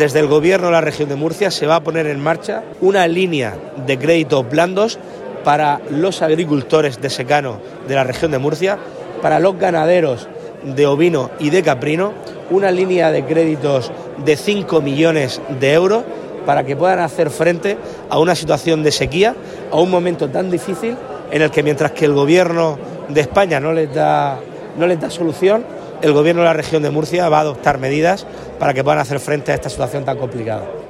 desde el Gobierno de la región de Murcia se va a poner en marcha una línea de créditos blandos para los agricultores de secano de la región de Murcia, para los ganaderos de ovino y de caprino, una línea de créditos de 5 millones de euros para que puedan hacer frente a una situación de sequía, a un momento tan difícil en el que mientras que el Gobierno de España no les da solución, el Gobierno de la región de Murcia va a adoptar medidas para que puedan hacer frente a esta situación tan complicada.